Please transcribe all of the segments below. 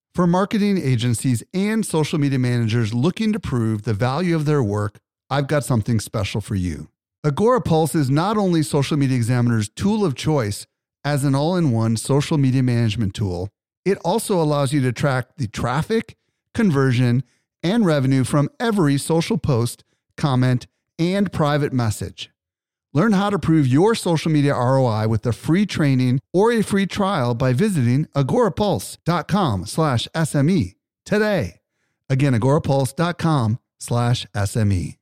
For marketing agencies and social media managers looking to prove the value of their work, I've got something special for you. Agorapulse is not only Social Media Examiner's tool of choice as an all-in-one social media management tool, it also allows you to track the traffic, conversion, and revenue from every social post, comment, and private message. Learn how to prove your social media ROI with a free training or a free trial by visiting agorapulse.com/SME today. Again, agorapulse.com/SME.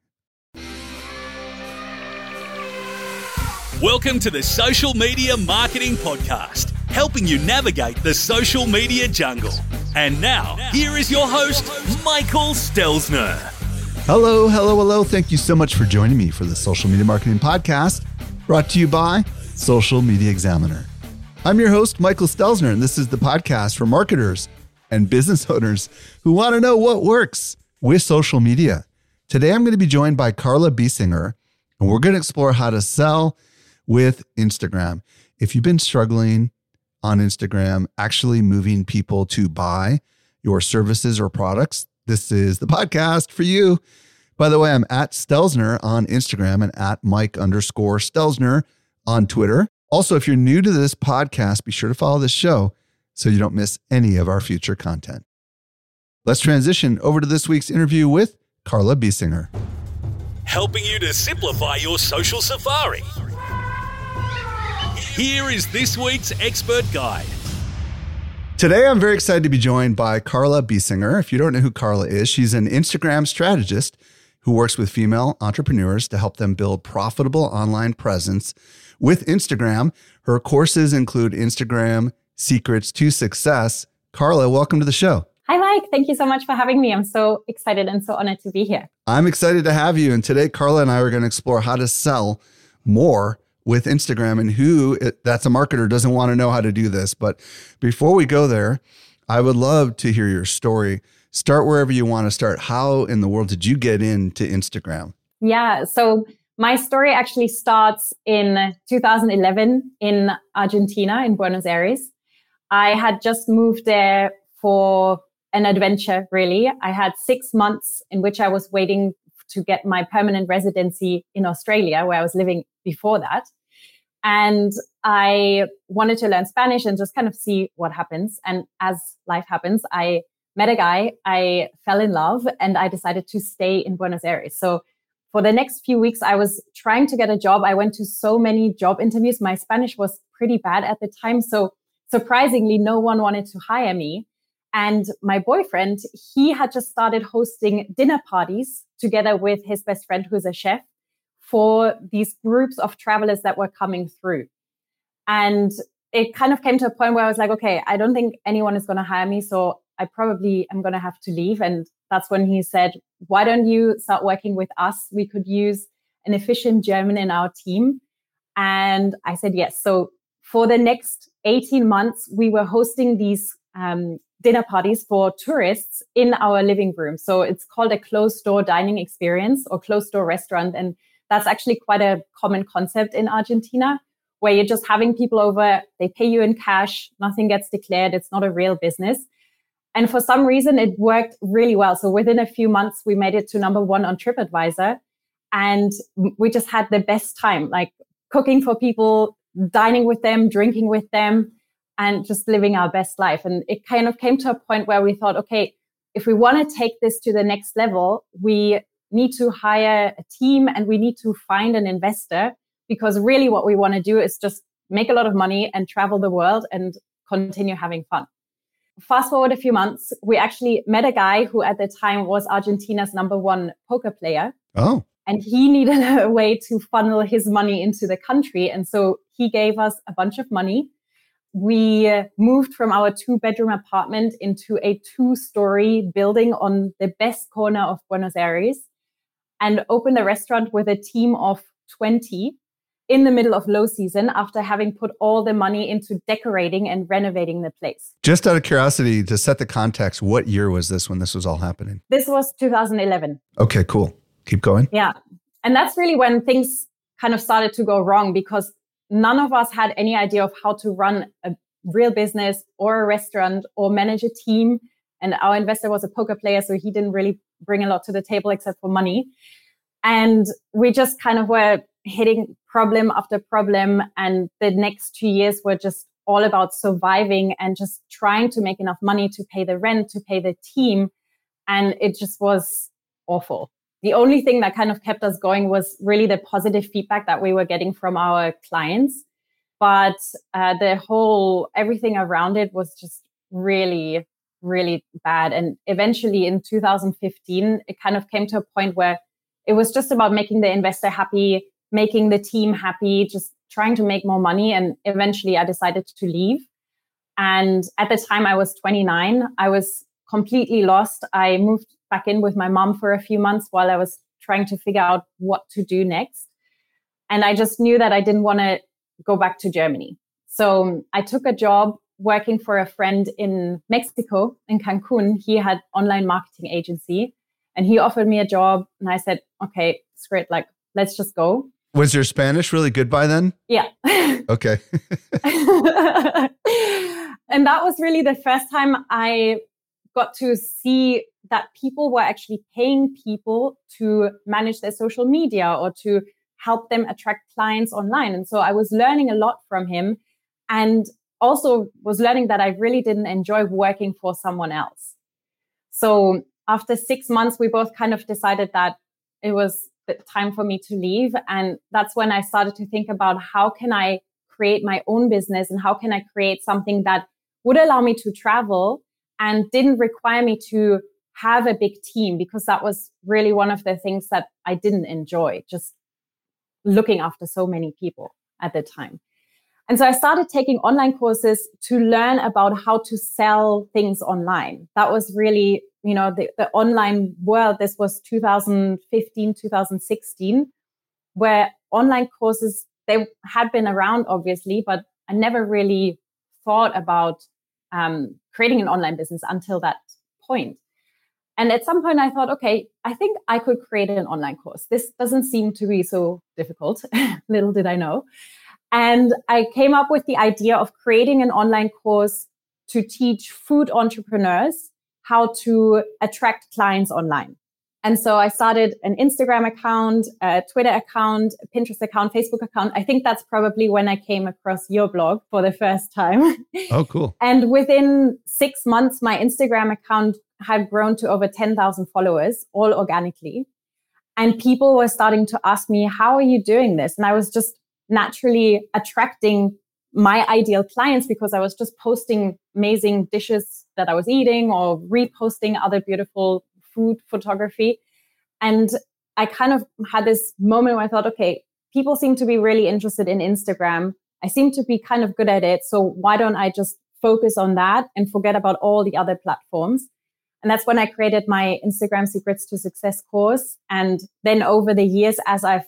Welcome to the Social Media Marketing Podcast, helping you navigate the social media jungle. And now, here is your host, Michael Stelzner. Hello. Thank you so much for joining me for the Social Media Marketing Podcast, brought to you by Social Media Examiner. I'm your host, Michael Stelzner, and this is the podcast for marketers and business owners who want to know what works with social media. Today, I'm going to be joined by Carla Biesinger, and we're going to explore how to sell with Instagram. If you've been struggling on Instagram, actually moving people to buy your services or products, this is the podcast for you. By the way, I'm at Stelzner on Instagram and at Mike_Stelzner on Twitter. Also, if you're new to this podcast, be sure to follow this show so you don't miss any of our future content. Let's transition over to this week's interview with Carla Biesinger. Helping you to simplify your social safari. Here is this week's expert guide. Today, I'm very excited to be joined by Carla Biesinger. If you don't know who Carla is, she's an Instagram strategist who works with female entrepreneurs to help them build profitable online presence with Instagram. Her courses include Instagram Secrets to Success. Carla, welcome to the show. Hi, Mike. Thank you so much for having me. I'm so excited and so honored to be here. I'm excited to have you. And today, Carla and I are going to explore how to sell more with Instagram, and that's a marketer doesn't want to know how to do this. But before we go there, I would love to hear your story. Start wherever you want to start. How in the world did you get into Instagram? Yeah, so my story actually starts in 2011 in Argentina, in Buenos Aires. I had just moved there for an adventure, really. I had 6 months in which I was waiting to get my permanent residency in Australia, where I was living before that. And I wanted to learn Spanish and just kind of see what happens. And as life happens, I met a guy, I fell in love, and I decided to stay in Buenos Aires. So for the next few weeks, I was trying to get a job. I went to so many job interviews. My Spanish was pretty bad at the time. So surprisingly, no one wanted to hire me. And my boyfriend, he had just started hosting dinner parties together with his best friend, who's a chef, for these groups of travelers that were coming through. And it kind of came to a point where I was like, okay, I don't think anyone is going to hire me. So I probably am going to have to leave. And that's when he said, why don't you start working with us? We could use an efficient German in our team. And I said, yes. So for the next 18 months, we were hosting these dinner parties for tourists in our living room. So it's called a closed door dining experience or closed door restaurant. And that's actually quite a common concept in Argentina, where you're just having people over, they pay you in cash, nothing gets declared, it's not a real business. And for some reason, it worked really well. So within a few months, we made it to number 1 on TripAdvisor. And we just had the best time, like cooking for people, dining with them, drinking with them, and just living our best life. And it kind of came to a point where we thought, okay, if we want to take this to the next level, we need to hire a team and we need to find an investor, because really what we want to do is just make a lot of money and travel the world and continue having fun. Fast forward a few months, we actually met a guy who at the time was Argentina's number 1 poker player. Oh. And he needed a way to funnel his money into the country. And so he gave us a bunch of money. We moved from our 2-bedroom apartment into a 2-story building on the best corner of Buenos Aires and opened a restaurant with a team of 20 in the middle of low season after having put all the money into decorating and renovating the place. Just out of curiosity, to set the context, what year was this when this was all happening? This was 2011. Okay, cool. Keep going. Yeah. And that's really when things kind of started to go wrong, because none of us had any idea of how to run a real business or a restaurant or manage a team And our investor was a poker player, so he didn't really bring a lot to the table except for money. And we just kind of were hitting problem after problem. And the next 2 years were just all about surviving and just trying to make enough money to pay the rent, to pay the team. And it just was awful. The only thing that kind of kept us going was really the positive feedback that we were getting from our clients. But everything around it was just really, really bad. And eventually in 2015, it kind of came to a point where it was just about making the investor happy, making the team happy, just trying to make more money. And eventually I decided to leave. And at the time I was 29, I was completely lost. I moved back in with my mom for a few months while I was trying to figure out what to do next. And I just knew that I didn't want to go back to Germany. So I took a job working for a friend in Mexico, in Cancun. He had online marketing agency and he offered me a job. And I said, okay, it's great. Like, let's just go. Was your Spanish really good by then? Yeah. Okay. And that was really the first time I got to see that people were actually paying people to manage their social media or to help them attract clients online. And so I was learning a lot from him and also was learning that I really didn't enjoy working for someone else. So after 6 months, we both kind of decided that it was time for me to leave. And that's when I started to think about how can I create my own business and how can I create something that would allow me to travel and didn't require me to have a big team, because that was really one of the things that I didn't enjoy, just looking after so many people at the time. And so I started taking online courses to learn about how to sell things online. That was really, the online world. This was 2015, 2016, where online courses, they had been around, obviously, but I never really thought about creating an online business until that point. And at some point I thought, okay, I think I could create an online course. This doesn't seem to be so difficult. Little did I know. And I came up with the idea of creating an online course to teach food entrepreneurs how to attract clients online. And so I started an Instagram account, a Twitter account, a Pinterest account, Facebook account. I think that's probably when I came across your blog for the first time. Oh, cool. And within 6 months, my Instagram account had grown to over 10,000 followers, all organically. And people were starting to ask me, how are you doing this? And I was just naturally attracting my ideal clients because I was just posting amazing dishes that I was eating or reposting other beautiful food photography. And I kind of had this moment where I thought, okay, people seem to be really interested in Instagram. I seem to be kind of good at it. So why don't I just focus on that and forget about all the other platforms? And that's when I created my Instagram Secrets to Success course. And then over the years, as I've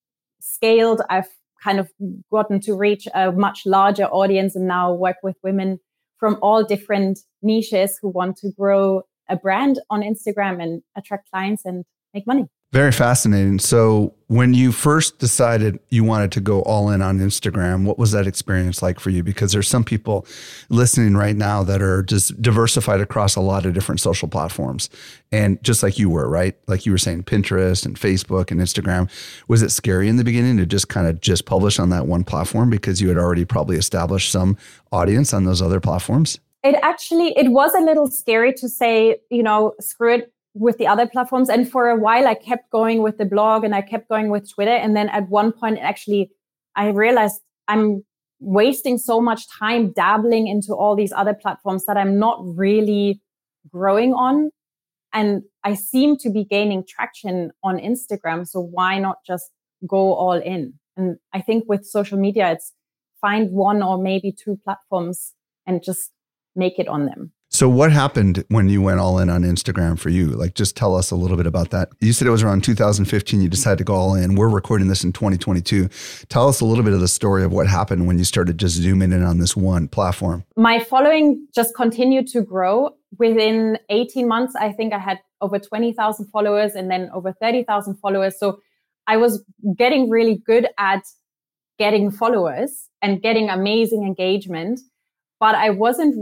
scaled, I've kind of gotten to reach a much larger audience and now work with women from all different niches who want to grow a brand on Instagram and attract clients and make money. Very fascinating. So when you first decided you wanted to go all in on Instagram, what was that experience like for you? Because there's some people listening right now that are just diversified across a lot of different social platforms. And just like you were, right? Like you were saying, Pinterest and Facebook and Instagram. Was it scary in the beginning to just kind of just publish on that one platform because you had already probably established some audience on those other platforms? It was a little scary to say, screw it with the other platforms. And for a while, I kept going with the blog and I kept going with Twitter. And then at one point, actually, I realized I'm wasting so much time dabbling into all these other platforms that I'm not really growing on. And I seem to be gaining traction on Instagram. So why not just go all in? And I think with social media, it's find one or maybe two platforms and just make it on them. So what happened when you went all in on Instagram for you? Like, just tell us a little bit about that. You said it was around 2015. You decided to go all in. We're recording this in 2022. Tell us a little bit of the story of what happened when you started just zooming in on this one platform. My following just continued to grow. Within 18 months, I think I had over 20,000 followers and then over 30,000 followers. So I was getting really good at getting followers and getting amazing engagement, but I wasn't really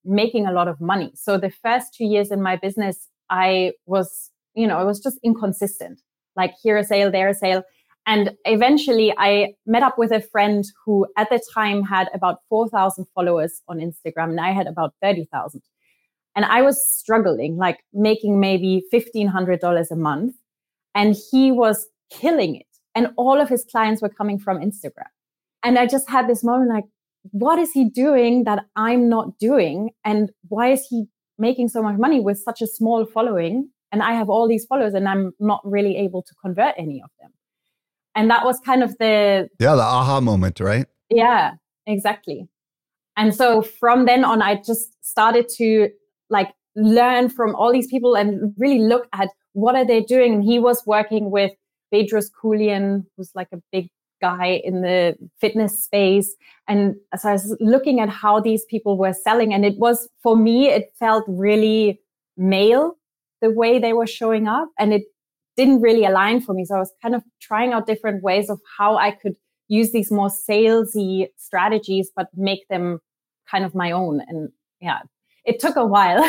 making a lot of money. So the first 2 years in my business, I was just inconsistent. Like here a sale, there a sale. And eventually I met up with a friend who at the time had about 4,000 followers on Instagram, and I had about 30,000. And I was struggling, like making maybe $1,500 a month. And he was killing it. And all of his clients were coming from Instagram. And I just had this moment like, what is he doing that I'm not doing? And why is he making so much money with such a small following? And I have all these followers and I'm not really able to convert any of them. And that was kind of the aha moment, right? Yeah, exactly. And so from then on, I just started to like learn from all these people and really look at what are they doing. And he was working with Bedros Keuilian, who's like a big guy in the fitness space. And so I was looking at how these people were selling. And it was, for me, it felt really male, the way they were showing up. And it didn't really align for me. So I was kind of trying out different ways of how I could use these more salesy strategies, but make them kind of my own. And yeah, it took a while,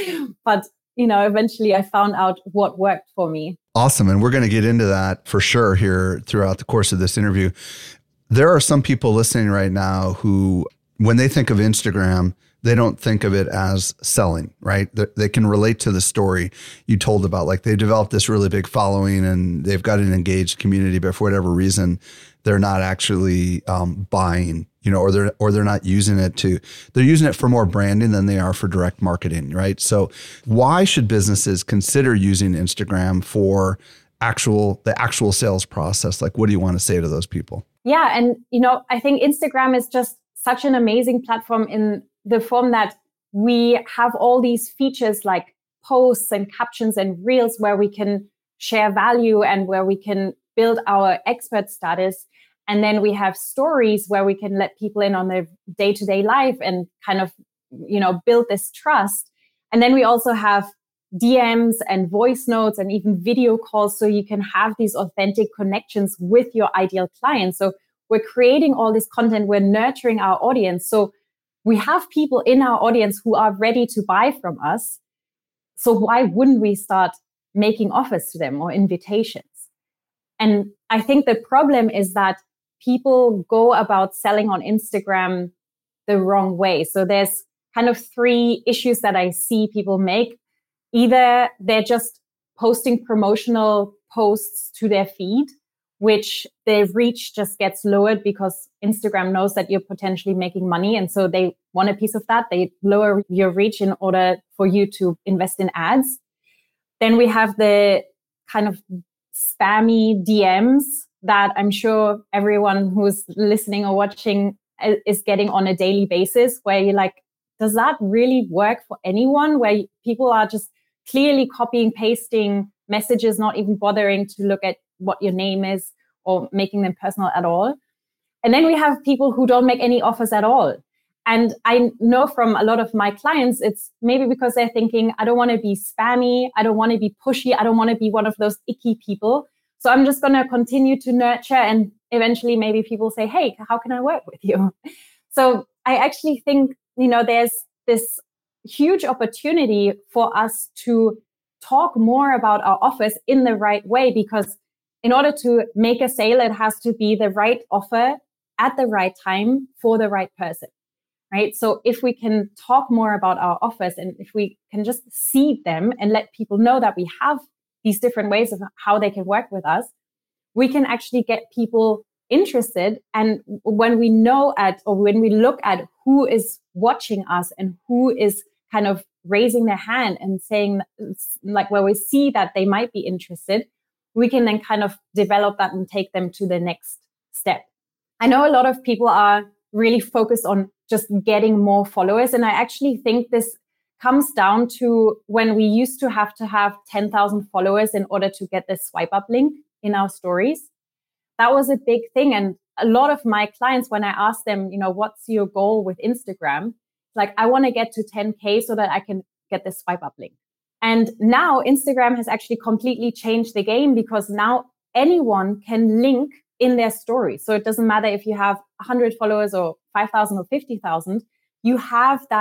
but eventually I found out what worked for me. Awesome. And we're going to get into that for sure here throughout the course of this interview. There are some people listening right now who, when they think of Instagram, they don't think of it as selling, right? They can relate to the story you told about, like they developed this really big following and they've got an engaged community, but for whatever reason, they're not actually buying, or they're not using it they're using it for more branding than they are for direct marketing, right? So why should businesses consider using Instagram for the actual sales process? Like, what do you want to say to those people? Yeah. And, I think Instagram is just such an amazing platform in the form that we have all these features like posts and captions and reels where we can share value and where we can build our expert status. And then we have stories where we can let people in on their day-to-day life and kind of, build this trust. And then we also have DMs and voice notes and even video calls. So you can have these authentic connections with your ideal clients. So we're creating all this content. We're nurturing our audience. So we have people in our audience who are ready to buy from us. So why wouldn't we start making offers to them or invitations? And I think the problem is that people go about selling on Instagram the wrong way. So there's kind of 3 issues that I see people make. Either they're just posting promotional posts to their feed, which their reach just gets lowered because Instagram knows that you're potentially making money. And so they want a piece of that. They lower your reach in order for you to invest in ads. Then we have the kind of spammy DMs that I'm sure everyone who's listening or watching is getting on a daily basis, where you're like, does that really work for anyone? Where people are just clearly copying, pasting messages, not even bothering to look at what your name is or making them personal at all. And then we have people who don't make any offers at all. And I know from a lot of my clients, it's maybe because they're thinking, I don't want to be spammy. I don't want to be pushy. I don't want to be one of those icky people. So I'm just going to continue to nurture. And eventually maybe people say, hey, how can I work with you? So I actually think, there's this huge opportunity for us to talk more about our offers in the right way, because in order to make a sale, it has to be the right offer at the right time for the right person, right? So if we can talk more about our offers and if we can just seed them and let people know that we have these different ways of how they can work with us, we can actually get people interested. And when we when we look at who is watching us and who is kind of raising their hand and saying, like, where we see that they might be interested, we can then kind of develop that and take them to the next step. I know a lot of people are really focused on just getting more followers. And I actually think this comes down to when we used to have 10,000 followers in order to get the swipe up link in our stories. That was a big thing. And a lot of my clients, when I ask them, what's your goal with Instagram? Like, I want to get to 10K so that I can get the swipe up link. And now Instagram has actually completely changed the game, because now anyone can link in their story. So it doesn't matter if you have 100 followers or 5,000 or 50,000, you have that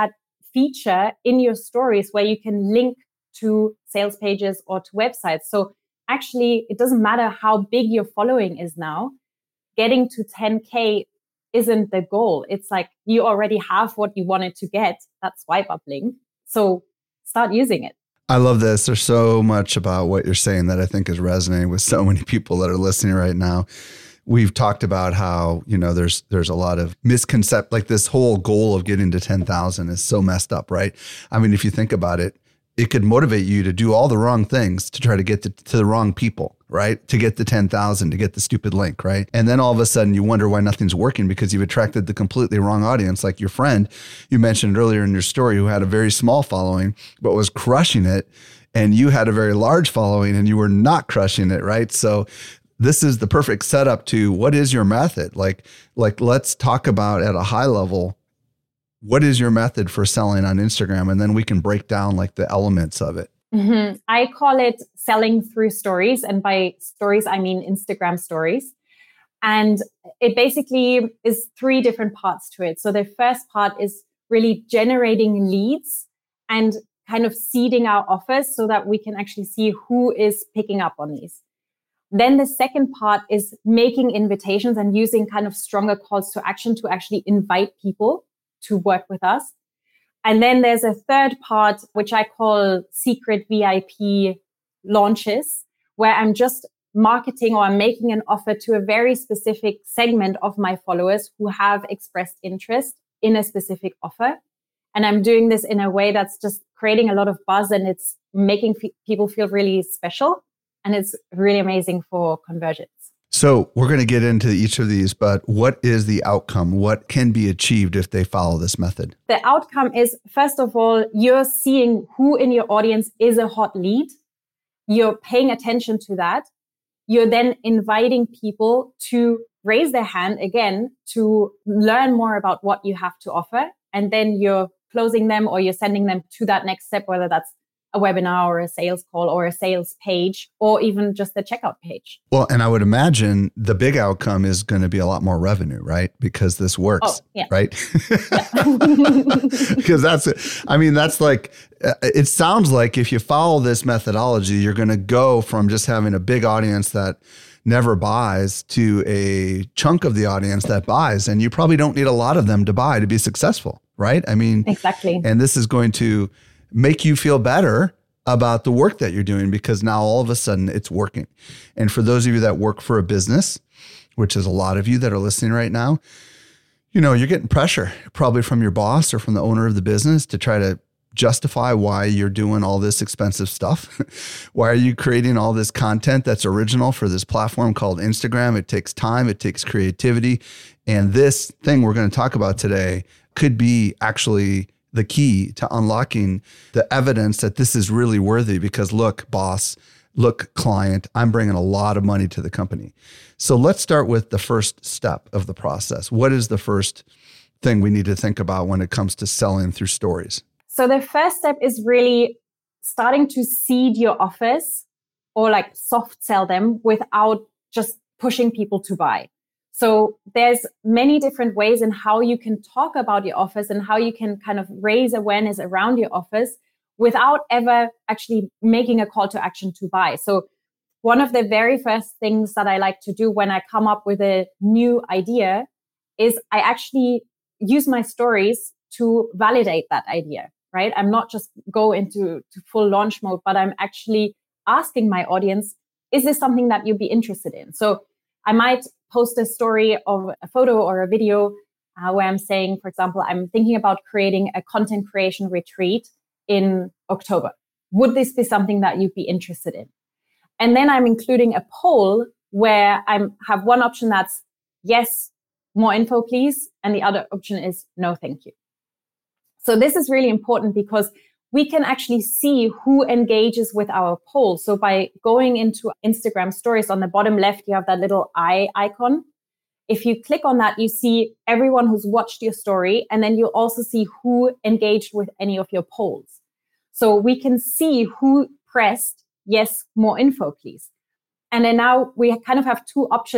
feature in your stories where you can link to sales pages or to websites. So actually, it doesn't matter how big your following is now. Getting to 10K isn't the goal. It's like you already have what you wanted to get, that swipe up link. So start using it. I love this. There's so much about what you're saying that I think is resonating with so many people that are listening right now. We've talked about how, there's a lot of misconception, like this whole goal of getting to 10,000 is so messed up, right? I mean, if you think about it, it could motivate you to do all the wrong things to try to get to the wrong people, right? To get the 10,000, to get the stupid link, right? And then all of a sudden you wonder why nothing's working because you've attracted the completely wrong audience. Like your friend you mentioned earlier in your story who had a very small following, but was crushing it. And you had a very large following and you were not crushing it, right? So this is the perfect setup to what is your method? Like let's talk about at a high level, what is your method for selling on Instagram? And then we can break down like the elements of it. Mm-hmm. I call it selling through stories. And by stories, I mean Instagram stories. And it basically is 3 different parts to it. So the first part is really generating leads and kind of seeding our offers so that we can actually see who is picking up on these. Then the second part is making invitations and using kind of stronger calls to action to actually invite people to work with us. And then there's a third part, which I call secret VIP launches, where I'm just marketing or I'm making an offer to a very specific segment of my followers who have expressed interest in a specific offer. And I'm doing this in a way that's just creating a lot of buzz and it's making people feel really special. And it's really amazing for conversions. So we're going to get into each of these, but what is the outcome? What can be achieved if they follow this method? The outcome is, first of all, you're seeing who in your audience is a hot lead. You're paying attention to that. You're then inviting people to raise their hand again to learn more about what you have to offer. And then you're closing them or you're sending them to that next step, whether that's a webinar or a sales call or a sales page or even just the checkout page. Well, and I would imagine the big outcome is going to be a lot more revenue, right? Because this works, right? Because that's it. I mean, that's like, it sounds like if you follow this methodology, you're going to go from just having a big audience that never buys to a chunk of the audience that buys. And you probably don't need a lot of them to buy to be successful, right? I mean, exactly. And this is going to make you feel better about the work that you're doing because now all of a sudden it's working. And for those of you that work for a business, which is a lot of you that are listening right now, you're getting pressure probably from your boss or from the owner of the business to try to justify why you're doing all this expensive stuff. Why are you creating all this content that's original for this platform called Instagram? It takes time, it takes creativity. And this thing we're going to talk about today could be actually the key to unlocking the evidence that this is really worthy because look, boss, look, client, I'm bringing a lot of money to the company. So let's start with the first step of the process. What is the first thing we need to think about when it comes to selling through stories? So the first step is really starting to seed your offers or like soft sell them without just pushing people to buy. So there's many different ways in how you can talk about your offers and how you can kind of raise awareness around your offers without ever actually making a call to action to buy. So one of the very first things that I like to do when I come up with a new idea is I actually use my stories to validate that idea, right? I'm not just go into full launch mode, but I'm actually asking my audience, is this something that you'd be interested in? So I might post a story of a photo or a video where I'm saying, for example, I'm thinking about creating a content creation retreat in October. Would this be something that you'd be interested in? And then I'm including a poll where I have one option that's yes, more info, please. And the other option is no, thank you. So this is really important because we can actually see who engages with our poll. So by going into Instagram stories on the bottom left, you have that little eye icon. If you click on that, you see everyone who's watched your story. And then you also see who engaged with any of your polls. So we can see who pressed yes, more info, please. And then now we kind of have 2 options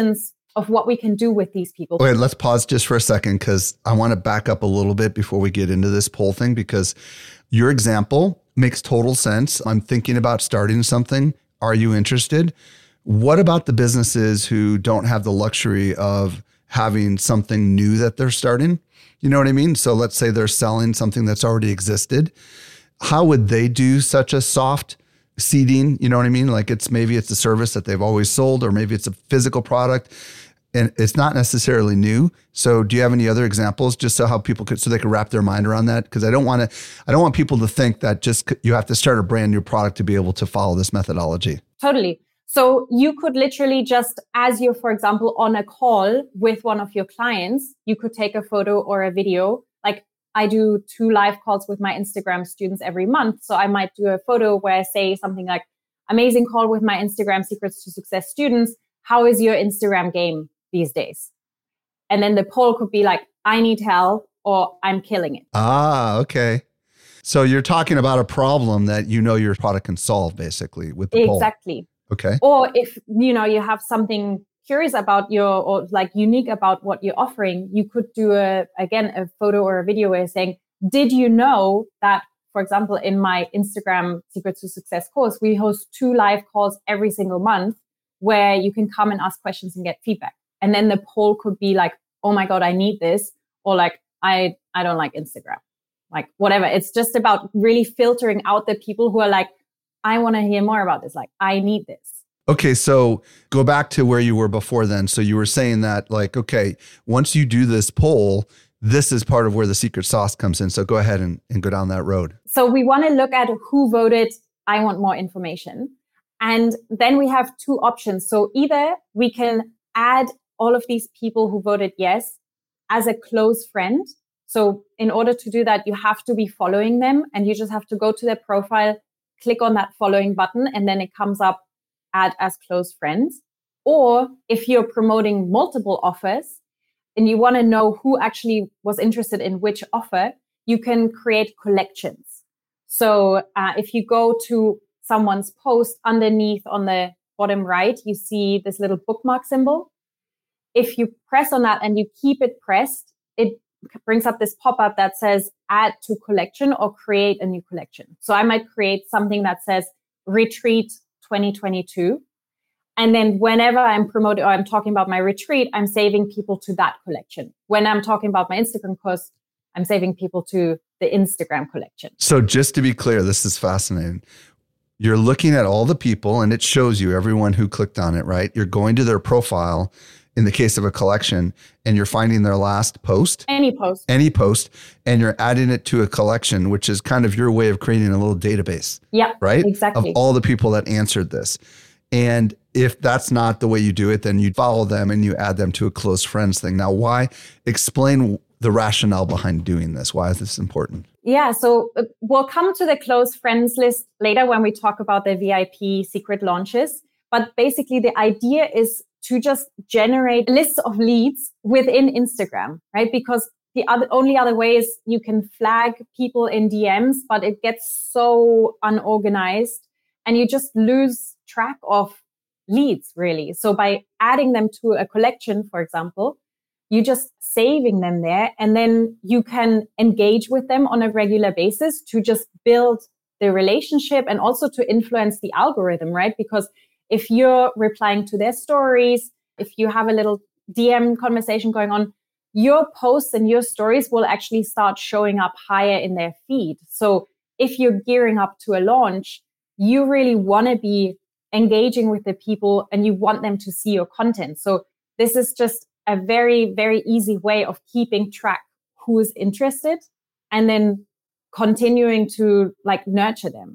of what we can do with these people. Wait, let's pause just for a second because I want to back up a little bit before we get into this poll thing, because your example makes total sense. I'm thinking about starting something. Are you interested? What about the businesses who don't have the luxury of having something new that they're starting? You know what I mean? So let's say they're selling something that's already existed. How would they do such a soft seeding? You know what I mean? Like maybe it's a service that they've always sold, or maybe it's a physical product and it's not necessarily new. So do you have any other examples just so they could wrap their mind around that? Because I don't want people to think that just you have to start a brand new product to be able to follow this methodology. Totally. So you could literally just, as you're, for example, on a call with one of your clients, you could take a photo or a video. Like I do 2 live calls with my Instagram students every month. So I might do a photo where I say something like, amazing call with my Instagram Secrets to Success students. How is your Instagram game these days? And then the poll could be like, I need help, or I'm killing it. Ah, okay. So you're talking about a problem that your product can solve basically with the poll. Exactly. Okay. Or if, you have something curious about or like unique about what you're offering, you could do a photo or a video where you're saying, did you know that, for example, in my Instagram Secrets to Success course, we host 2 live calls every single month where you can come and ask questions and get feedback. And then the poll could be like, oh my God, I need this. Or like, I don't like Instagram, like whatever. It's just about really filtering out the people who are like, I want to hear more about this. Like, I need this. Okay. So go back to where you were before then. So you were saying that like, okay, once you do this poll, this is part of where the secret sauce comes in. So go ahead and go down that road. So we want to look at who voted, I want more information. And then we have 2 options. So either we can add all of these people who voted yes as a close friend. So in order to do that, you have to be following them, and you just have to go to their profile, click on that following button, and then it comes up, add as close friends. Or if you're promoting multiple offers and you want to know who actually was interested in which offer, you can create collections. So if you go to someone's post, underneath on the bottom right, you see this little bookmark symbol. If you press on that and you keep it pressed, it brings up this pop-up that says add to collection or create a new collection. So I might create something that says retreat 2022. And then whenever I'm promoting or I'm talking about my retreat, I'm saving people to that collection. When I'm talking about my Instagram course, I'm saving people to the Instagram collection. So just to be clear, this is fascinating. You're looking at all the people and it shows you everyone who clicked on it, right? You're going to their profile in the case of a collection and you're finding their last post. Any post, and you're adding it to a collection, which is kind of your way of creating a little database. Yeah, right? Exactly. Of all the people that answered this. And if that's not the way you do it, then you follow them and you add them to a close friends thing. Now, explain the rationale behind doing this? Why is this important? Yeah, so we'll come to the close friends list later when we talk about the VIP secret launches. But basically, the idea is to just generate lists of leads within Instagram, right? Because the only other way is you can flag people in DMs, but it gets so unorganized and you just lose track of leads, really. So by adding them to a collection, for example, you just saving them there, and then you can engage with them on a regular basis to just build the relationship and also to influence the algorithm, right? Because if you're replying to their stories, if you have a little DM conversation going on, your posts and your stories will actually start showing up higher in their feed. So if you're gearing up to a launch, you really want to be engaging with the people and you want them to see your content. So this is just a very, very easy way of keeping track who is interested and then continuing to nurture them.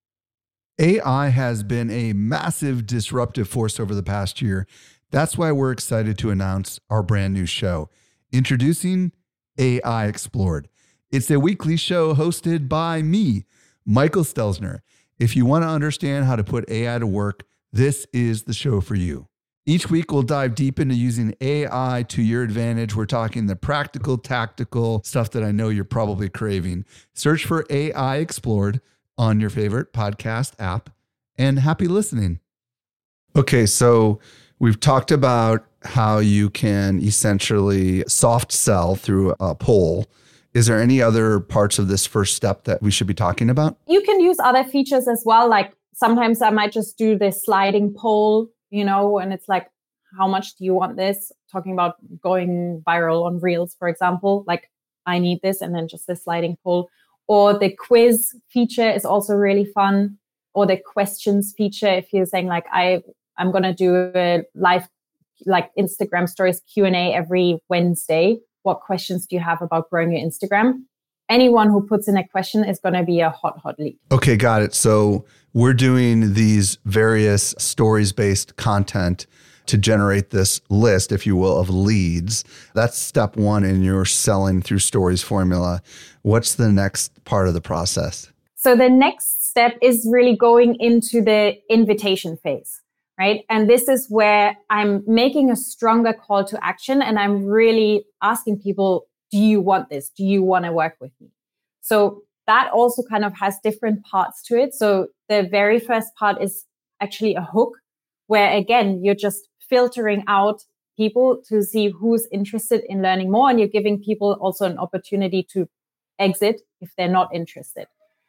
AI has been a massive disruptive force over the past year. That's why we're excited to announce our brand new show, introducing AI Explored. It's a weekly show hosted by me, Michael Stelzner. If you want to understand how to put AI to work, this is the show for you. Each week, we'll dive deep into using AI to your advantage. We're talking the practical, tactical stuff that I know you're probably craving. Search for AI Explored on your favorite podcast app, and happy listening. Okay, so we've talked about how you can essentially soft sell through a poll. Is there any other parts of this first step that we should be talking about? You can use other features as well. Like sometimes I might just do this sliding poll, and it's like, how much do you want this? Talking about going viral on Reels, for example, like I need this, and then just the sliding poll. Or the quiz feature is also really fun. Or the questions feature, if you're saying like, I'm going to do a live like Instagram stories Q&A every Wednesday. What questions do you have about growing your Instagram? Anyone who puts in a question is going to be a hot lead. Okay, got it. So we're doing these various stories-based content to generate this list, if you will, of leads. That's step one in your selling through stories formula. What's the next part of the process? So the next step is really going into the invitation phase, right? And this is where I'm making a stronger call to action, and I'm really asking people, do you want this? Do you want to work with me? So that also kind of has different parts to it. So the very first part is actually a hook, where again, you're just filtering out people to see who's interested in learning more. And you're giving people also an opportunity to exit if they're not interested.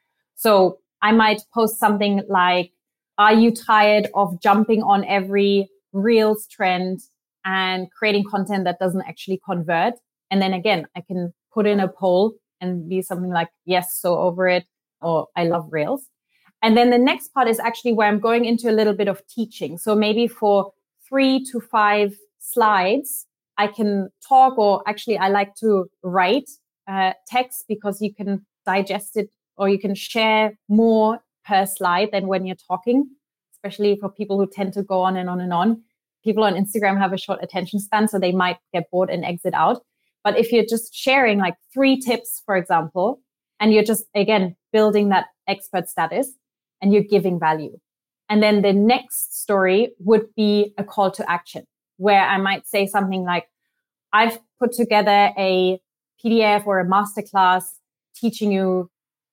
So I might post something like, are you tired of jumping on every Reels trend and creating content that doesn't actually convert? And then again, I can put in a poll and be something like, yes, so over it, or I love Reels. And then the next part is actually where I'm going into a little bit of teaching. So maybe for 3 to 5 slides, I can talk, or actually I like to write text because you can digest it, or you can share more per slide than when you're talking, especially for people who tend to go on and on and on. People on Instagram have a short attention span, so they might get bored and exit out. But if you're just sharing like 3 tips, for example, and you're just, again, building that expert status and you're giving value. And then the next story would be a call to action, where I might say something like, I've put together a PDF or a masterclass teaching you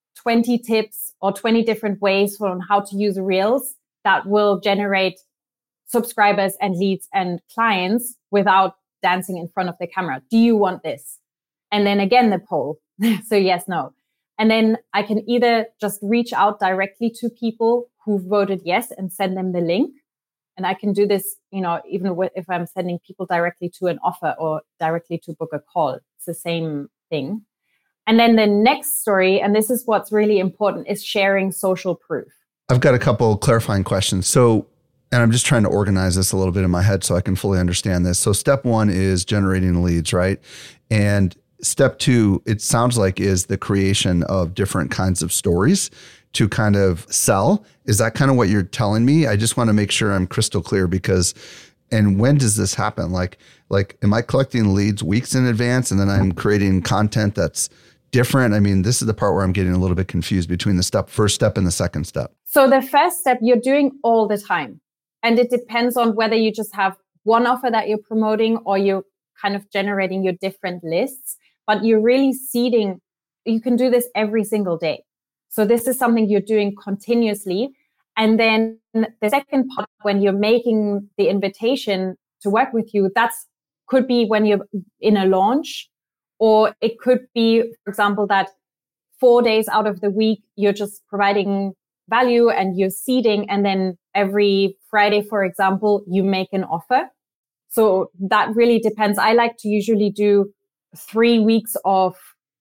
20 tips or 20 different ways on how to use Reels that will generate subscribers and leads and clients without dancing in front of the camera. Do you want this? And then again, the poll. So yes, no. And then I can either just reach out directly to people who voted yes and send them the link. And I can do this, even if I'm sending people directly to an offer or directly to book a call. It's the same thing. And then the next story, and this is what's really important, is sharing social proof. I've got a couple clarifying questions. So, and I'm just trying to organize this a little bit in my head so I can fully understand this. So step one is generating leads, right? And step two, it sounds like, is the creation of different kinds of stories to kind of sell. Is that kind of what you're telling me? I just want to make sure I'm crystal clear because, and when does this happen? Like, am I collecting leads weeks in advance and then I'm creating content that's different? I mean, this is the part where I'm getting a little bit confused between the first step and the second step. So the first step you're doing all the time. And it depends on whether you just have one offer that you're promoting or you're kind of generating your different lists, but you're really seeding. You can do this every single day. So this is something you're doing continuously. And then the second part, when you're making the invitation to work with you, could be when you're in a launch, or it could be, for example, that 4 days out of the week, you're just providing value and you're seeding. And then every Friday, for example, you make an offer. So that really depends. I like to usually do 3 weeks of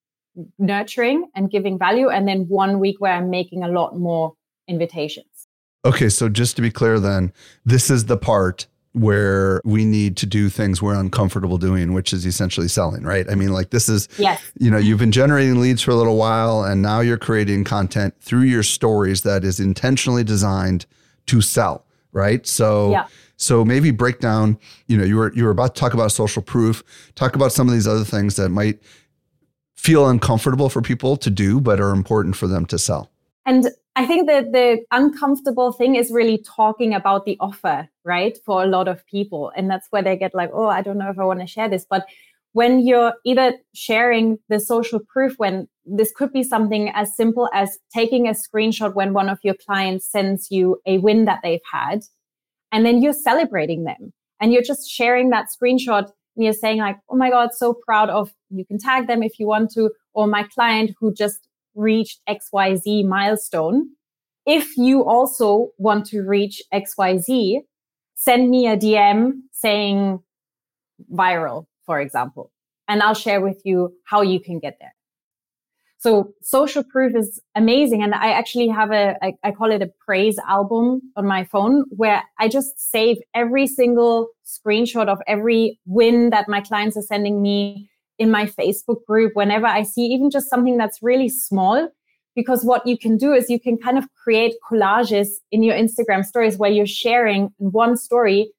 nurturing and giving value, and then 1 week where I'm making a lot more invitations. Okay. So just to be clear then, this is the part where we need to do things we're uncomfortable doing, which is essentially selling, right? I mean, like this is, yes. You've been generating leads for a little while and now you're creating content through your stories that is intentionally designed to sell, right? So, yeah. So maybe break down, you were about to talk about social proof, talk about some of these other things that might feel uncomfortable for people to do, but are important for them to sell. And I think that the uncomfortable thing is really talking about the offer, right? For a lot of people. And that's where they get like, oh, I don't know if I want to share this. But when you're either sharing the social proof, when this could be something as simple as taking a screenshot when one of your clients sends you a win that they've had, and then you're celebrating them. And you're just sharing that screenshot and you're saying like, oh my God, so proud of, you can tag them if you want to, or my client who just reached XYZ milestone. If you also want to reach XYZ, send me a DM saying viral, for example, and I'll share with you how you can get there. So social proof is amazing. And I actually have I call it a praise album on my phone, where I just save every single screenshot of every win that my clients are sending me in my Facebook group whenever I see even just something that's really small. Because what you can do is you can kind of create collages in your Instagram stories where you're sharing in one story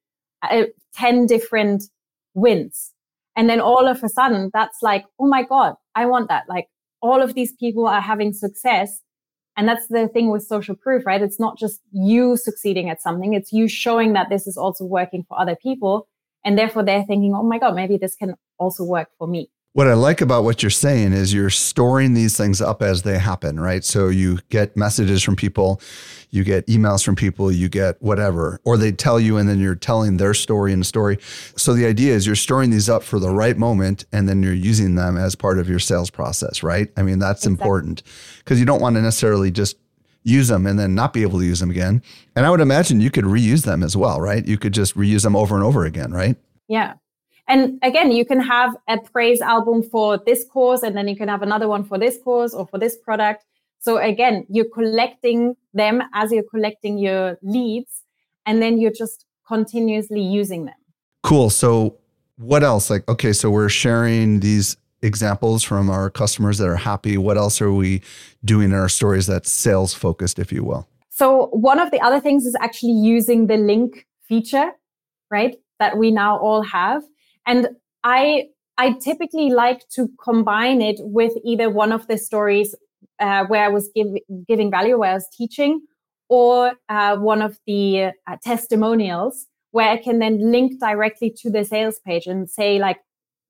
10 different wins. And then all of a sudden that's like, oh my God, I want that. Like, all of these people are having success. And that's the thing with social proof, right? It's not just you succeeding at something. It's you showing that this is also working for other people. And therefore they're thinking, oh my God, maybe this can also work for me. What I like about what you're saying is you're storing these things up as they happen, right? So you get messages from people, you get emails from people, you get whatever, or they tell you and then you're telling their story in a story. So the idea is you're storing these up for the right moment and then you're using them as part of your sales process, right? I mean, that's important because you don't want to necessarily just use them and then not be able to use them again. And I would imagine you could reuse them as well, right? You could just reuse them over and over again, right? Yeah. And again, you can have a praise album for this course, and then you can have another one for this course or for this product. So again, you're collecting them as you're collecting your leads, and then you're just continuously using them. Cool. So what else? Like, okay, so we're sharing these examples from our customers that are happy. What else are we doing in our stories that's sales focused, if you will? So one of the other things is actually using the link feature, right? That we now all have. And I typically like to combine it with either one of the stories where I was giving value, where I was teaching, or one of the testimonials where I can then link directly to the sales page and say, like,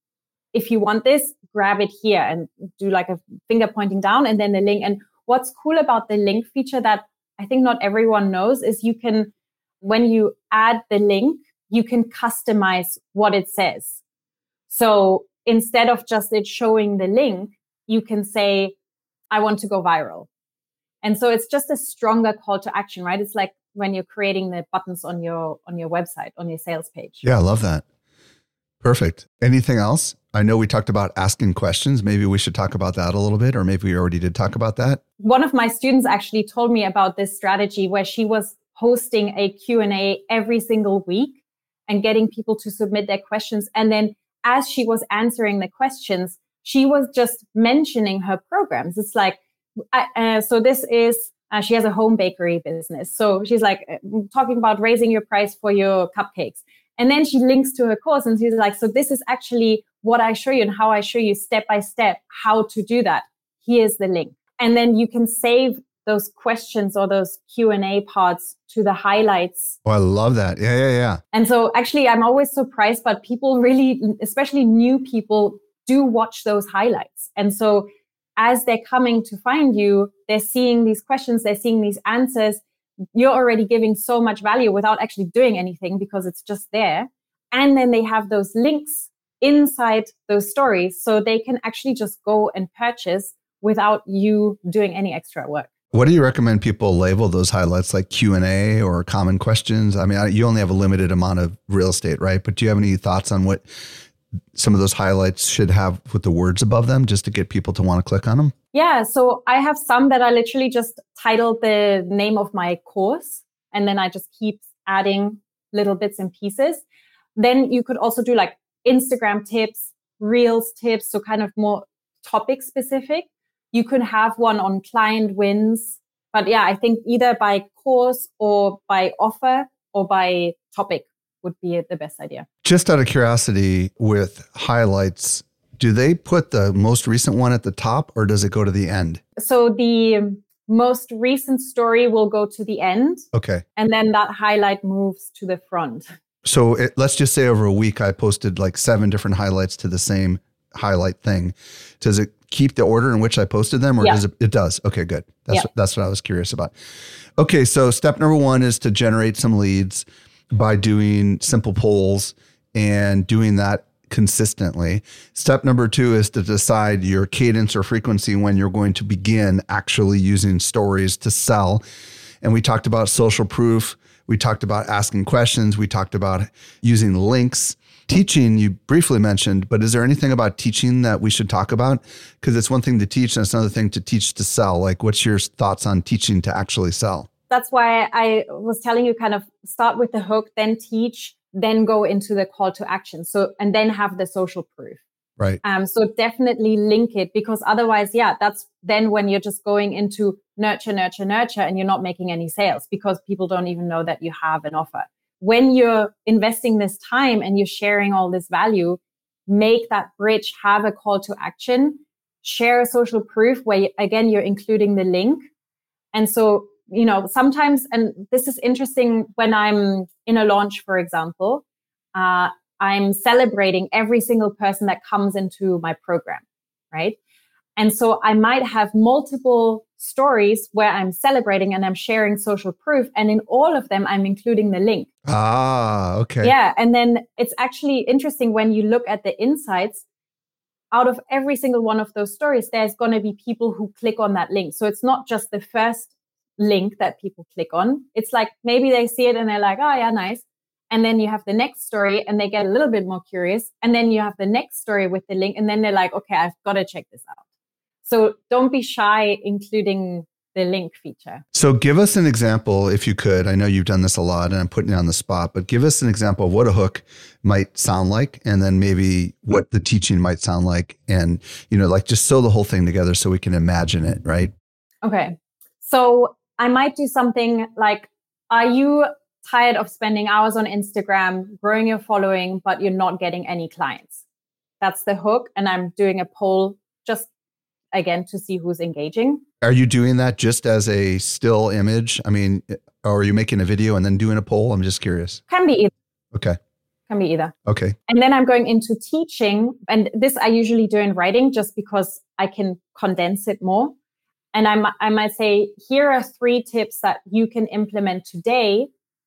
if you want this, grab it here, and do like a finger pointing down and then the link. And what's cool about the link feature that I think not everyone knows is you can, when you add the link, you can customize what it says. So instead of just it showing the link, you can say, I want to go viral. And so it's just a stronger call to action, right? It's like when you're creating the buttons on your website, on your sales page. Yeah, I love that. Perfect. Anything else? I know we talked about asking questions. Maybe we should talk about that a little bit, or maybe we already did talk about that. One of my students actually told me about this strategy where she was hosting a Q&A every single week and getting people to submit their questions. And then as she was answering the questions, she was just mentioning her programs. It's like, so this is, she has a home bakery business. So she's like talking about raising your price for your cupcakes. And then she links to her course and she's like, so this is actually what I show you and how I show you step by step how to do that. Here's the link. And then you can save those questions or those Q&A parts to the highlights. Oh, I love that. Yeah. And so actually, I'm always surprised, but people really, especially new people, do watch those highlights. And so as they're coming to find you, they're seeing these questions, they're seeing these answers. You're already giving so much value without actually doing anything because it's just there. And then they have those links inside those stories so they can actually just go and purchase without you doing any extra work. What do you recommend people label those highlights, like Q&A or common questions? I mean, you only have a limited amount of real estate, right? But do you have any thoughts on what some of those highlights should have with the words above them just to get people to want to click on them? Yeah, so I have some that I literally just titled the name of my course, and then I just keep adding little bits and pieces. Then you could also do like Instagram tips, Reels tips, so kind of more topic specific. You could have one on client wins. But yeah, I think either by course or by offer or by topic would be the best idea. Just out of curiosity, with highlights, do they put the most recent one at the top or does it go to the end? So the most recent story will go to the end. Okay. And then that highlight moves to the front. So let's just say over a week, I posted like 7 different highlights to the same highlight thing. Does it keep the order in which I posted them or does it? It does. Okay, good. That's what I was curious about. Okay. So step number 1 is to generate some leads. by doing simple polls and doing that consistently. Step number 2 is to decide your cadence or frequency when you're going to begin actually using stories to sell. And we talked about social proof. We talked about asking questions. We talked about using links. Teaching, you briefly mentioned, but is there anything about teaching that we should talk about? Because it's one thing to teach and it's another thing to teach to sell. Like, what's your thoughts on teaching to actually sell? That's why I was telling you kind of start with the hook, then teach, then go into the call to action. So, and then have the social proof. Right. So definitely link it, because otherwise, that's then when you're just going into nurture, and you're not making any sales because people don't even know that you have an offer. When you're investing this time and you're sharing all this value, make that bridge, have a call to action, share a social proof where, again, you're including the link. And so, sometimes, and this is interesting, when I'm in a launch, for example, I'm celebrating every single person that comes into my program, right? And so I might have multiple stories where I'm celebrating and I'm sharing social proof. And in all of them, I'm including the link. Ah, okay. Yeah. And then it's actually interesting when you look at the insights, out of every single one of those stories, there's going to be people who click on that link. So it's not just the first link that people click on. It's like maybe they see it and they're like, oh yeah, nice. And then you have the next story and they get a little bit more curious. And then you have the next story with the link. And then they're like, okay, I've got to check this out. So don't be shy including the link feature. So give us an example, if you could. I know you've done this a lot and I'm putting you on the spot, but give us an example of what a hook might sound like, and then maybe what the teaching might sound like. And, like just sew the whole thing together so we can imagine it, right? Okay. So I might do something like, are you tired of spending hours on Instagram, growing your following, but you're not getting any clients? That's the hook. And I'm doing a poll just again to see who's engaging. Are you doing that just as a still image? I mean, or are you making a video and then doing a poll? I'm just curious. Can be either. Okay. Can be either. Okay. And then I'm going into teaching. And this I usually do in writing just because I can condense it more. And I might say, here are 3 tips that you can implement today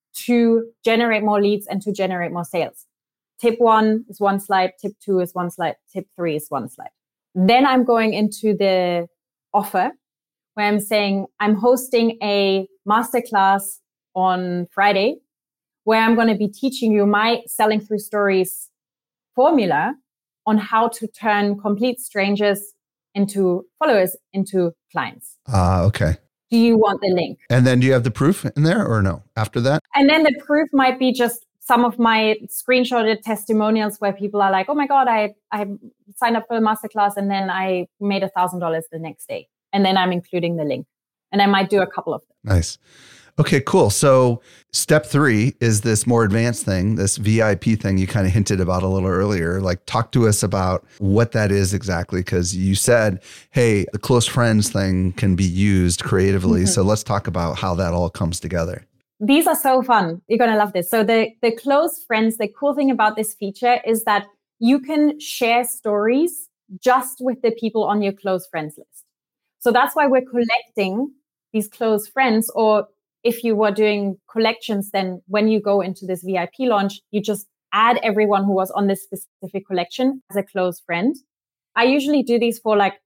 to generate more leads and to generate more sales. Tip 1 is 1 slide. Tip 2 is 1 slide. Tip 3 is 1 slide. Then I'm going into the offer where I'm saying I'm hosting a masterclass on Friday where I'm going to be teaching you my Selling Through Stories formula on how to turn complete strangers into followers, into clients. Okay. Do you want the link? And then do you have the proof in there or no after that? And then the proof might be just some of my screenshotted testimonials where people are like, oh my God, I signed up for the masterclass and then I made $1,000 the next day. And then I'm including the link. And I might do a couple of them. Nice. Okay, cool. So step 3 is this more advanced thing, this VIP thing you kind of hinted about a little earlier. Like, talk to us about what that is exactly, because you said, hey, the close friends thing can be used creatively. So let's talk about how that all comes together. These are so fun. You're going to love this. So the close friends, the cool thing about this feature is that you can share stories just with the people on your close friends list. So that's why we're collecting these close friends. Or if you were doing collections, then when you go into this VIP launch, you just add everyone who was on this specific collection as a close friend. I usually do these for like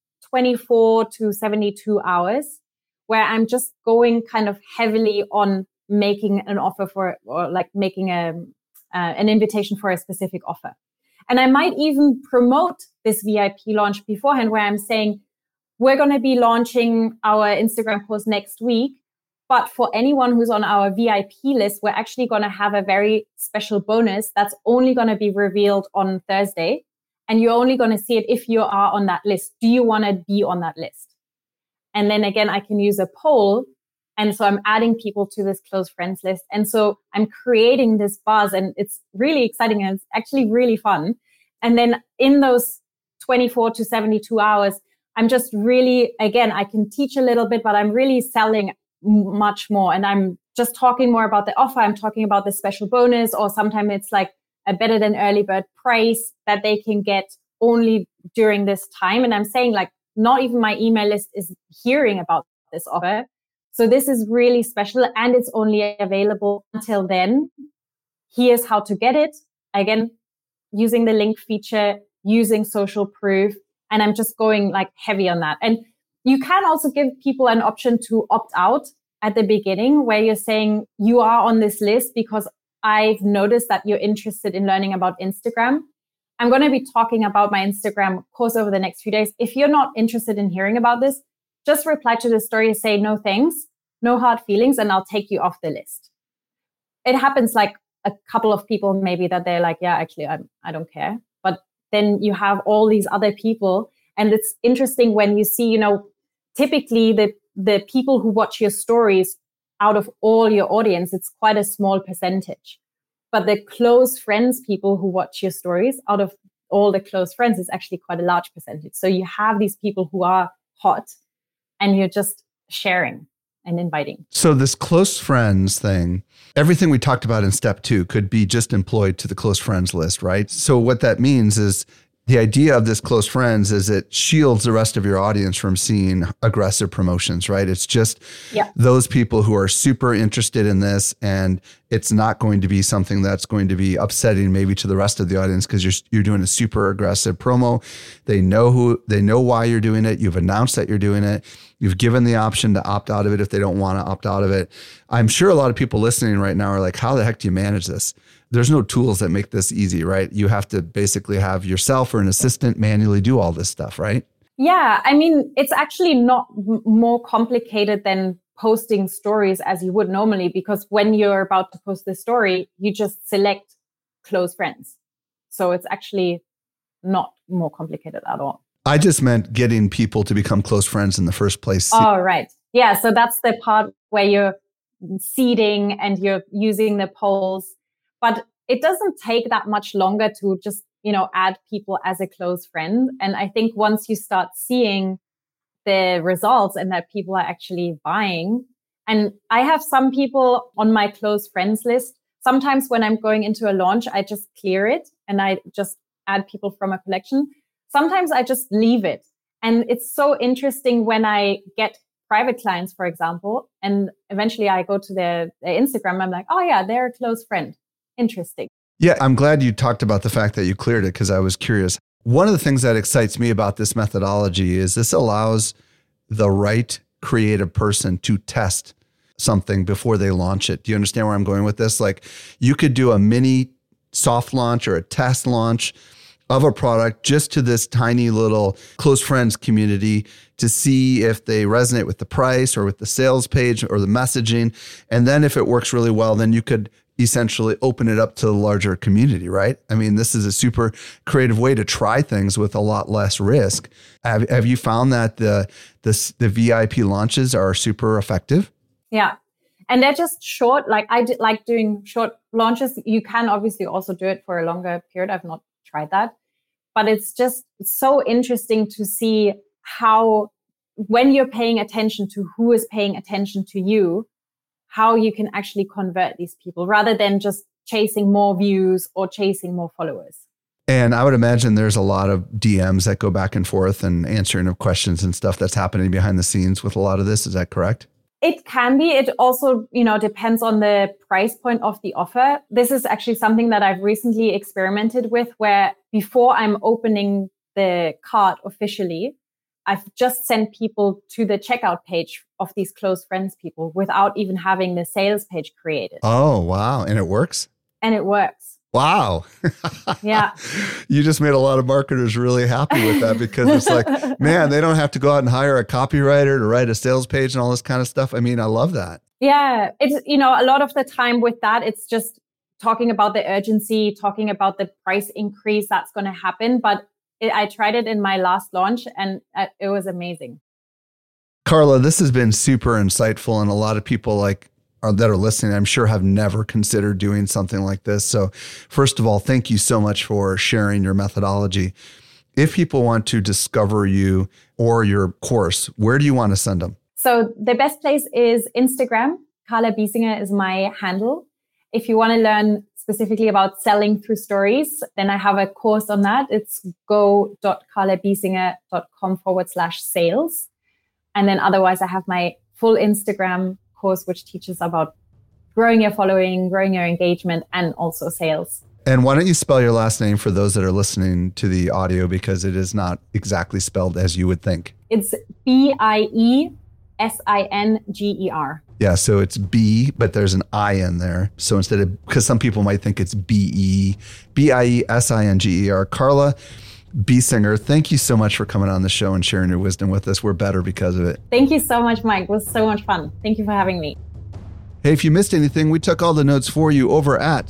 24 to 72 hours, where I'm just going kind of heavily on making an offer for, or like making an invitation for a specific offer. And I might even promote this VIP launch beforehand, where I'm saying, we're going to be launching our Instagram post next week. But for anyone who's on our VIP list, we're actually going to have a very special bonus that's only going to be revealed on Thursday. And you're only going to see it if you are on that list. Do you want to be on that list? And then again, I can use a poll. And so I'm adding people to this close friends list. And so I'm creating this buzz, and it's really exciting and it's actually really fun. And then in those 24 to 72 hours, I'm just really, again, I can teach a little bit, but I'm really selling much more. And I'm just talking more about the offer. I'm talking about the special bonus, or sometimes it's like a better than early bird price that they can get only during this time. And I'm saying, like, not even my email list is hearing about this offer, So this is really special and it's only available until then. Here's how to get it. Again, using the link feature, using social proof. And I'm just going like heavy on that. And you can also give people an option to opt out at the beginning where you're saying you are on this list because I've noticed that you're interested in learning about Instagram. I'm going to be talking about my Instagram course over the next few days. If you're not interested in hearing about this, just reply to the story and say no thanks, no hard feelings, and I'll take you off the list. It happens like a couple of people maybe that they're like, yeah, actually, I don't care. But then you have all these other people. And it's interesting when you see, typically the people who watch your stories out of all your audience, it's quite a small percentage. But the close friends people who watch your stories out of all the close friends is actually quite a large percentage. So you have these people who are hot and you're just sharing and inviting. So this close friends thing, everything we talked about in step 2 could be just employed to the close friends list, right? So what that means is the idea of this close friends is it shields the rest of your audience from seeing aggressive promotions, right? It's just those people who are super interested in this, and it's not going to be something that's going to be upsetting maybe to the rest of the audience because you're doing a super aggressive promo. They know why you're doing it. You've announced that you're doing it. You've given the option to opt out of it if they don't want to opt out of it. I'm sure a lot of people listening right now are like, how the heck do you manage this? There's no tools that make this easy, right? You have to basically have yourself or an assistant manually do all this stuff, right? Yeah, I mean, it's actually not more complicated than posting stories as you would normally, because when you're about to post the story, you just select close friends. So it's actually not more complicated at all. I just meant getting people to become close friends in the first place. Oh, right. Yeah, so that's the part where you're seeding and you're using the polls. But it doesn't take that much longer to just, add people as a close friend. And I think once you start seeing the results and that people are actually buying, and I have some people on my close friends list. Sometimes when I'm going into a launch, I just clear it and I just add people from a collection. Sometimes I just leave it. And it's so interesting when I get private clients, for example, and eventually I go to their Instagram. I'm like, oh yeah, they're a close friend. Interesting. Yeah, I'm glad you talked about the fact that you cleared it because I was curious. One of the things that excites me about this methodology is this allows the right creative person to test something before they launch it. Do you understand where I'm going with this? Like you could do a mini soft launch or a test launch of a product just to this tiny little close friends community to see if they resonate with the price or with the sales page or the messaging. And then if it works really well, then you could essentially open it up to the larger community, right? I mean, this is a super creative way to try things with a lot less risk. Have you found that the VIP launches are super effective? Yeah. And they're just short. Like I like doing short launches. You can obviously also do it for a longer period. I've not tried that. But it's just so interesting to see how, when you're paying attention to who is paying attention to you, how you can actually convert these people rather than just chasing more views or chasing more followers. And I would imagine there's a lot of DMs that go back and forth and answering of questions and stuff that's happening behind the scenes with a lot of this. Is that correct? It can be. It also, depends on the price point of the offer. This is actually something that I've recently experimented with where before I'm opening the cart officially, I've just sent people to the checkout page of these close friends people without even having the sales page created. Oh, wow. And it works? And it works. Wow. Yeah. You just made a lot of marketers really happy with that because it's like, man, they don't have to go out and hire a copywriter to write a sales page and all this kind of stuff. I mean, I love that. Yeah. It's, a lot of the time with that, it's just talking about the urgency, talking about the price increase that's going to happen. But I tried it in my last launch and it was amazing. Carla, this has been super insightful, and a lot of people that are listening, I'm sure have never considered doing something like this. So first of all, thank you so much for sharing your methodology. If people want to discover you or your course, where do you want to send them? So the best place is Instagram. Carla Biesinger is my handle. If you want to learn specifically about selling through stories, then I have a course on that. It's go.carlabiesinger.com/sales. And then otherwise I have my full Instagram course, which teaches about growing your following, growing your engagement, and also sales. And why don't you spell your last name for those that are listening to the audio, because it is not exactly spelled as you would think. It's Bieskinger. Yeah, so it's B, but there's an I in there. So instead of, because some people might think it's Biesinger. Carla Bieskinger, thank you so much for coming on the show and sharing your wisdom with us. We're better because of it. Thank you so much, Mike. It was so much fun. Thank you for having me. Hey, if you missed anything, we took all the notes for you over at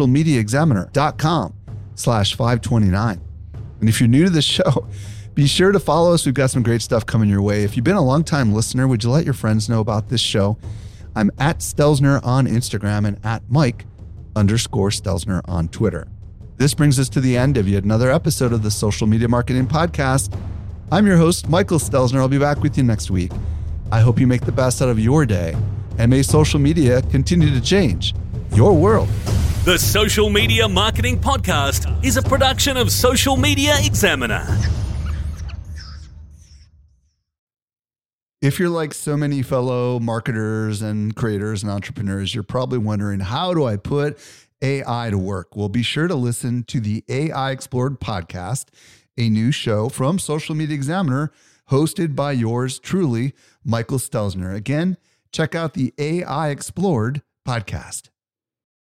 socialmediaexaminer.com/529. And if you're new to the show, be sure to follow us. We've got some great stuff coming your way. If you've been a longtime listener, would you let your friends know about this show? I'm at Stelzner on Instagram and at Mike_Stelzner on Twitter. This brings us to the end of yet another episode of the Social Media Marketing Podcast. I'm your host, Michael Stelzner. I'll be back with you next week. I hope you make the best out of your day, and may social media continue to change your world. The Social Media Marketing Podcast is a production of Social Media Examiner. If you're like so many fellow marketers and creators and entrepreneurs, you're probably wondering, how do I put AI to work? Well, be sure to listen to the AI Explored podcast, a new show from Social Media Examiner, hosted by yours truly, Michael Stelzner. Again, check out the AI Explored podcast.